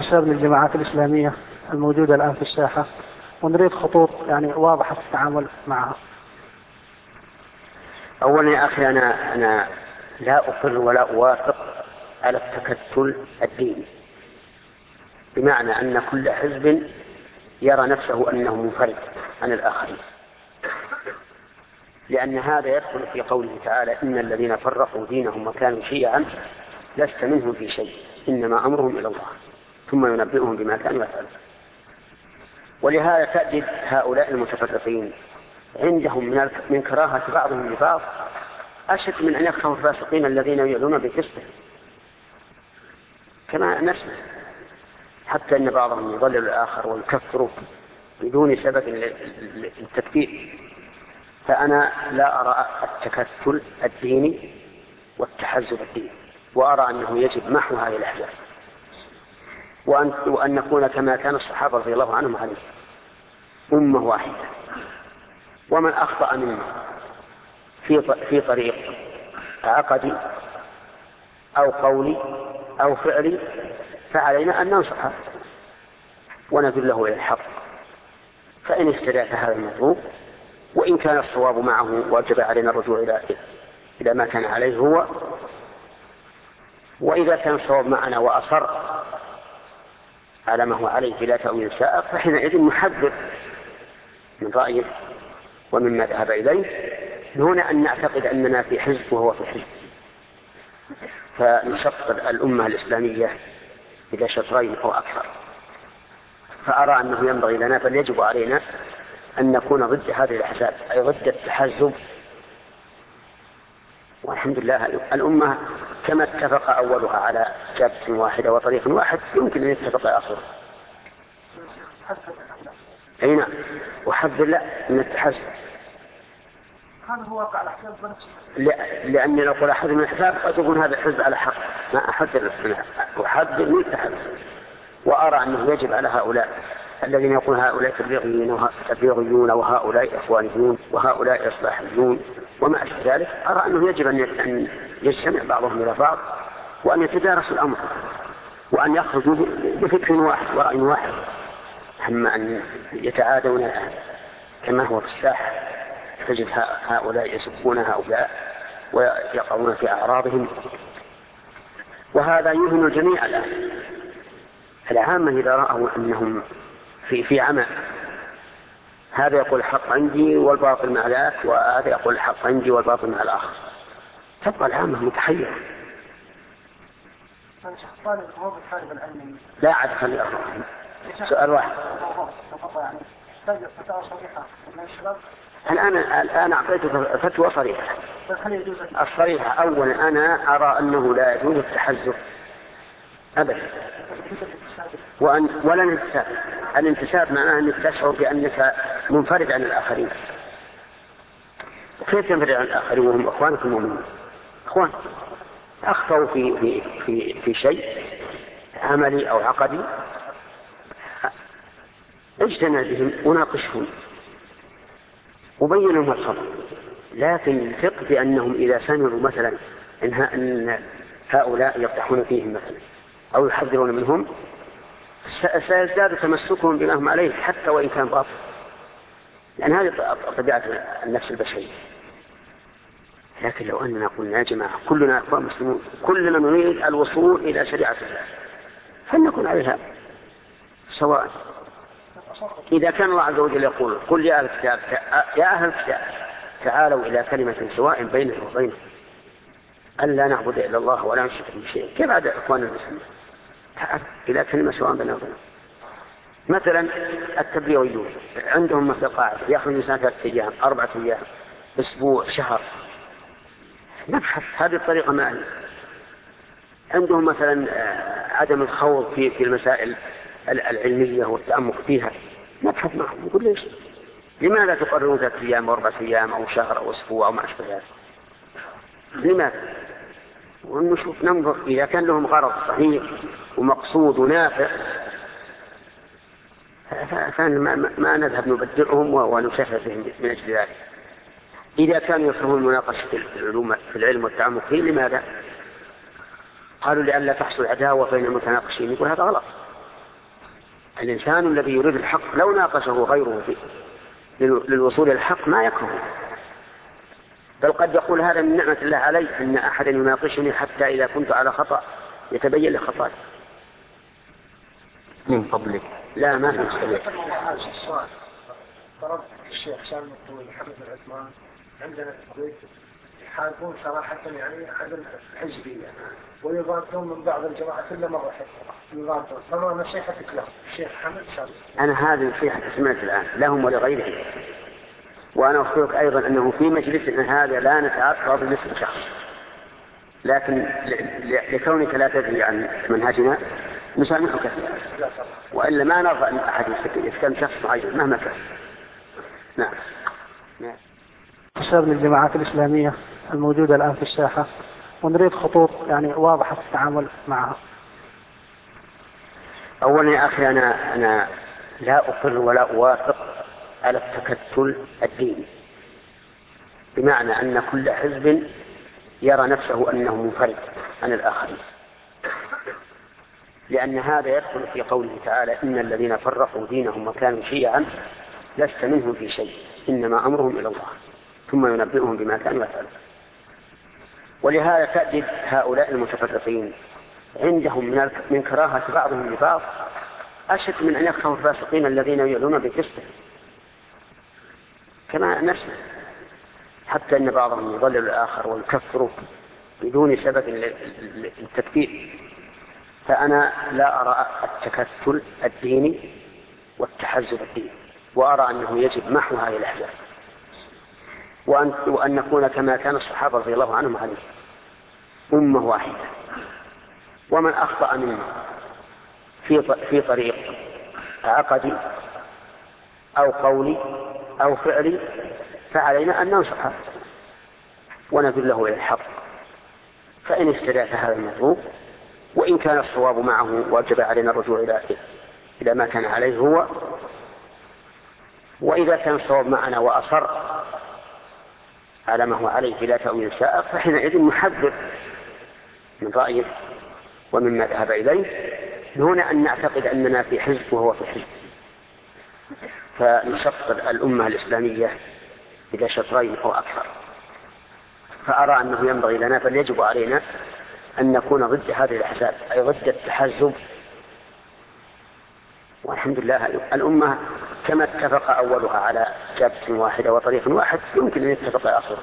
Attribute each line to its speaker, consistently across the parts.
Speaker 1: انتشار للجماعات الإسلامية الموجودة الآن في الساحة، ونريد خطوط يعني واضحة في التعامل معها.
Speaker 2: أولا يا أخي أنا لا أقر ولا أوافق على التكتل الديني، بمعنى أن كل حزب يرى نفسه أنه منفرد عن الآخرين، لأن هذا يدخل في قوله تعالى: إن الذين فرقوا دينهم وكانوا شيعا لست منهم في شيء إنما أمرهم إلى الله ثم ينبئهم بما كانوا يفعلون. ولهذا تجد هؤلاء المتفرقين عندهم من كراهة بعضهم لبعض أشد من أن يكرهوا الفاسقين الذين يعلون بفسقه كما نسمع، حتى أن بعضهم يضلل الآخر ويكفره بدون سبب للتكفير. فأنا لا أرى التكتل الديني والتحزب الديني، وأرى أنه يجب محو هذه الأحزاب، وأن نكون كما كان الصحابة رضي الله عنهم عليه أمة واحدة. ومن أخطأ منا في طريق عقدي أو قولي أو فعلي فعلينا أن ننصحه وندله إلى الحق، فإن اهتدى فهذا المطلوب، وإن كان الصواب معه وجب علينا الرجوع إلى ما كان عليه هو، وإذا كان الصواب معنا وأصر على ما هو عليه بلا تأويل سائغ فحينئذ نحذر من رأيه ومما ذهب إليه، هنا أن نعتقد أننا في حزب وهو في حزب، فنشطر الأمة الإسلامية إلى شطرين أو أكثر. فأرى أنه ينبغي لنا بل يجب علينا أن نكون ضد هذه الأحزاب، أي ضد التحزب. والحمد لله الأمة كما اتفق أولها على جادة واحدة وطريق واحد يمكن أن يتفق آخره. أي نعم، وحذر لا من التحزب.
Speaker 1: هذا هو واقع الأحزاب بنفسه.
Speaker 2: لأني لو قل أحد من الأحزاب قد يكون هذا الحزب على حق، ما أحذر من التحزب. وأرى أنه يجب على هؤلاء الذين يقولون هؤلاء تبليغيون وهؤلاء إخوانيون وهؤلاء إصلاحيون وما أشبه ذلك، أرى أنه يجب أن يجتمع بعضهم إلى بعض وأن يتدارسوا الأمر وأن يخرجوا بفكر واحد ورأي واحد، أما أن يتعادون كما هو في الساحة. تجد هؤلاء يسبون هؤلاء ويقعون في أعراضهم، وهذا يهم الجميع الآن. العامة إذا رأوا أنهم في عمى، هذا يقول الحق عندي والباطل مع ذاك، وهذا يقول الحق عندي والباطل مع الآخر، تبقى العامة متحيرة. لا عاد خلي سؤال واحد. الآن أعطيته فتوى صريحة. الصريحة أولا أنا أرى أنه لا يجوز التحزب أبدا، ولا الانتساب. الانتساب معناه أنك تشعر بأنك منفرد عن الآخرين. كيف تنفرد عن الآخرين وهم أخوانك المؤمنين؟ أخوان أخطأوا في شيء عملي أو عقدي، اجتمع بهم وناقشهم وبين لهم الخطأ، لكن ثق بأنهم إذا سمعوا مثلا أن هؤلاء يفتحون فيهم مثلا أو يحذرون منهم سيزداد تمسكهم بما هم عليه حتى وإن كان باطل، لأن هذه طبيعة النفس البشرية. لكن لو أننا قلنا يا جماعة كلنا أخوان مسلمون، كلنا نريد الوصول إلى شريعة الله، فلنكن عليها سواء. إذا كان الله عز وجل يقول قل يا أهل الكتاب تعالوا إلى كلمة سواء بيننا وبينكم ألا نعبد إلا الله ولا نشرك به شيئا، كيف عاد إخوان المسلمين؟ تعال إلى كلمة سواء بيننا وبينكم. مثلا التبليغيون عندهم مثل قاعدة يأخذ 3 أيام 4 أيام أسبوع شهر، نبحث هذه الطريقة ما هي. عندهم مثلا عدم الخوض في المسائل العلمية والتأمق فيها، نبحث معهم نقول ليش لماذا تقررون 3 أيام و4 أيام أو شهر أو أسبوع أو ما أشبه ذلك؟ لماذا؟ ونشوف ننظر إذا كان لهم غرض صحيح ومقصود ونافع ما نذهب نبدعهم ونشافه بهم من أجل ذلك. إذا كانوا يفهمون المناقشة في العلم والتعمق فيه، لماذا؟ قالوا لئلا تحصل عداوة بين المتناقشين. يقول هذا غلط، الإنسان الذي يريد الحق لو ناقشه غيره للوصول إلى الحق ما يكره، بل قد يقول هذا من نعمة الله علي أن أحدا يناقشني حتى إذا كنت على خطأ يتبين لي خطأي.
Speaker 3: من فضلك.
Speaker 2: لا ما في مشكلة.
Speaker 4: طلب الشيخ سالم الطويل محمد العثمان عندنا في الكويت يحاربون صراحة يعني عدم الحزبية ويغادرون من بعض الجماعات إلا مرة يغادرون، فما نصيحتك له الشيخ محمد سالم؟
Speaker 2: أنا هذه نصيحة سمعت الآن لهم ولغيرهم، وأنا أخبرك أيضا أنه في مجلسنا هذا لا نتعرض باسم شخص، لكن لكونك لا تدري عن منهجنا نسامحك فيها، وإلا ما نرضى أن أحد يسكن شخص معين مهما كان. نعم.
Speaker 1: أشار للجماعات الإسلامية الموجودة الآن في الساحة ونريد خطوط يعني واضحة التعامل معها.
Speaker 2: أولا يا أخي أنا لا أقر ولا أوافق على التكتل الديني، بمعنى أن كل حزب يرى نفسه أنه منفرد عن الآخرين، لأن هذا يدخل في قوله تعالى إن الذين فرقوا دينهم وكانوا شيعا لست منهم في شيء إنما أمرهم إلى الله ثم ينبئهم بما كانوا يفعلون. ولهذا تأدب هؤلاء المتفرقين عندهم من كراهة بعضهم لبعض أشد من أن يكرهوا الفاسقين الذين يعلون بالفسق كما نسمع، حتى أن بعضهم يضلل الآخر ويكفره بدون سبب للتكفير. فأنا لا أرى التكتل الديني والتحزب الديني، وأرى أنه يجب محو هذه الأحزاب وأن نكون كما كان الصحابة رضي الله عنهم عليه أمة واحدة، ومن أخطأ منا في طريق عقدي أو قولي أو فعلي فعلينا أن ننصحه وندله إلى الحق، فإن استدعى هذا المطلوب، وإن كان الصواب معه وجب علينا الرجوع إلى ما كان عليه هو، وإذا كان الصواب معنا وأصر على ما هو عليه بلا تأويل سائغ فحينئذ نحذر من رأيه ومما ذهب إليه، هنا أن نعتقد أننا في حزب وهو في حزب، فنشطر الأمة الإسلامية إلى شطرين أو أكثر. فأرى أنه ينبغي لنا بل يجب علينا أن نكون ضد هذه الأحزاب، أي ضد التحزب. والحمد لله الأمة كما اتفق أولها على جادة واحدة وطريق واحد يمكن أن يتفق آخره.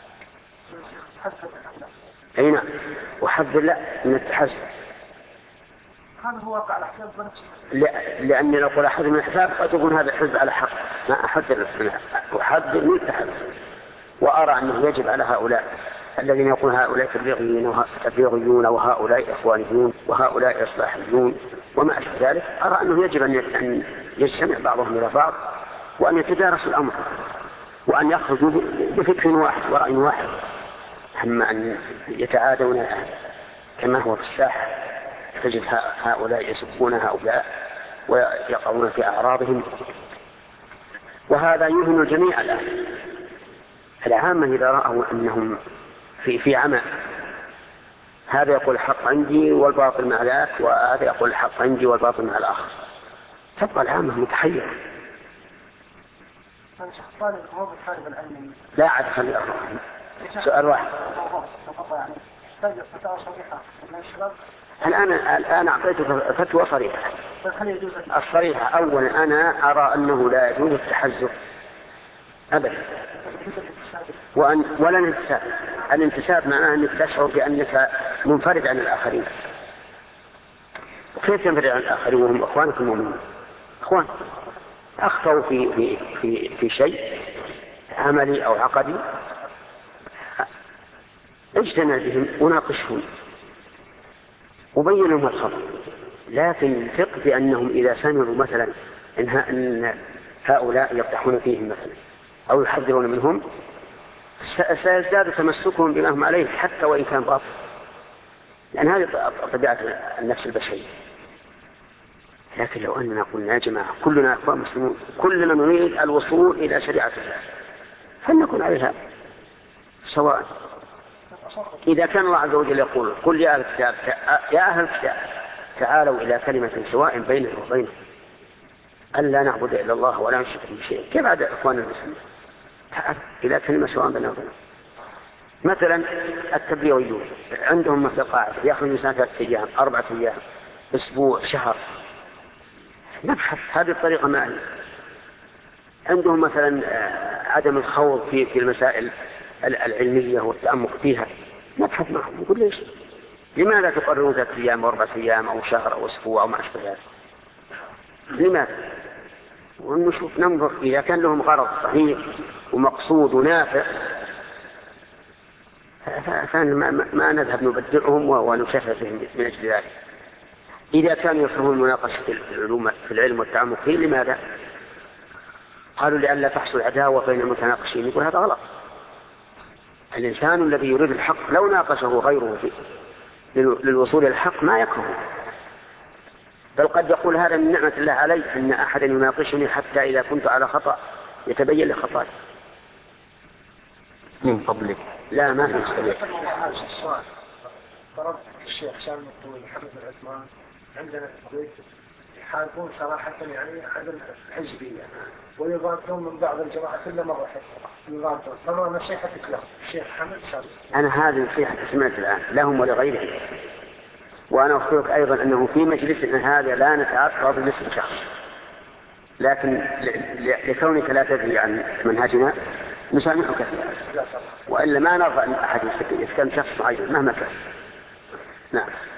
Speaker 2: أي نعم، وحذر لا من التحزب.
Speaker 4: هذا هو واقع الأحزاب بنفسه.
Speaker 2: لأني لو قل أحد من الأحزاب قد يكون هذا الحزب على حق، ما أحذر من التحزب. وأرى أنه يجب على هؤلاء الذين يقولون هؤلاء تبليغيون وهؤلاء إخوانيون وهؤلاء إصلاحيون وما أشبه ذلك، أرى أنه يجب أن يجتمع بعضهم إلى بعض وأن يتدارسوا الأمر وأن يخرجوا بفكر واحد ورأي واحد، أما أن يتعادون كما هو في الساحة. تجد هؤلاء يسبون هؤلاء ويقعون في أعراضهم، وهذا يهم الجميع الآن. العامة إذا رأوا أنهم في عمى، هذا يقول الحق عندي والباطل مع ذاك، وهذا يقول الحق عندي والباطل مع الآخر، تبقى العامة متحيرة. لا عاد خلي سؤال واحد. الآن أعطيتك فتوى صريحة. الصريحة أولا أنا أرى أنه لا يجوز التحزب أبدا، ولا الانتساب. الانتساب معناه أنك تشعر بأنك منفرد عن الآخرين. كيف تنفرد عن الآخرين وهم أخوانك المؤمنين؟ أخوان أخطأوا في شيء عملي أو عقدي، اجتمع بهم وناقشهم وبين لهم الخطأ، لكن ثق بأنهم إذا سمعوا مثلا إن هؤلاء يفتحون فيهم مثلا أو يحذرون منهم سيزداد تمسكهم بما هم عليه حتى وإن كان باطل، لأن هذه طبيعة النفس البشرية. لكن لو أننا قلنا يا جماعة كلنا أخوان مسلمون، كلنا نريد الوصول إلى شريعة الله، فلنكن عليها سواء. إذا كان الله عز وجل يقول قل يا أهل الكتاب تعالوا إلى كلمة سواء بيننا وبينكم أن لا نعبد إلا الله ولا نشرك به شيئا. كيف عاد إخوان المسلمين إلى كلمة سواء بينهم؟ مثلا التبليغيون عندهم مثل قاعدة يخرج سنة 3 أيام 4 أيام أسبوع شهر، نبحث هذه الطريقة ما هي. عندهم مثلا عدم الخوض في المسائل العلمية والتأمق فيها، نبحث معهم نقول ليش لماذا تقررون 3 أيام و4 أيام أو شهر أو أسبوع أو ما أشبه ذلك؟ لماذا؟ ونشوف ننظر إذا كان لهم غرض صحيح ومقصود ونافع ما نذهب نبدعهم ونشفع فيهم من أجل ذلك. إذا كانوا يفهمون مناقشة في العلم والتعمق فيه لماذا؟ قالوا لئلا تحصل العداوة بين المتناقشين. يقول هذا غلط. الإنسان الذي يريد الحق لو ناقشه غيره للوصول إلى الحق ما يكره، بل قد يقول هذا من نعمة الله علي أن أحدا يناقشني حتى إذا كنت على خطأ يتبين لي خطأي.
Speaker 3: من فضلك
Speaker 2: لا ما في مشكلة.
Speaker 4: طلب الشيخ سالم الطويل محمد العثمان عندنا في الكويت يحاربون صراحة يعني عدم الحزبية ويغادرون من بعض الجماعات إلا مرة يغادرون، فما نصيحتك له الشيخ محمد سالم؟
Speaker 2: أنا هذه نصيحة سمعت الآن لهم ولغيرهم، وأنا أخبرك أيضا أنه في مجلسنا هذا لا نتعرض لنصف شخص، لكن لكونك لا تدري عن منهجنا نسامحك فيها، وإلا ما نرضى أن أحد يسكن شخص معين مهما كان. نعم.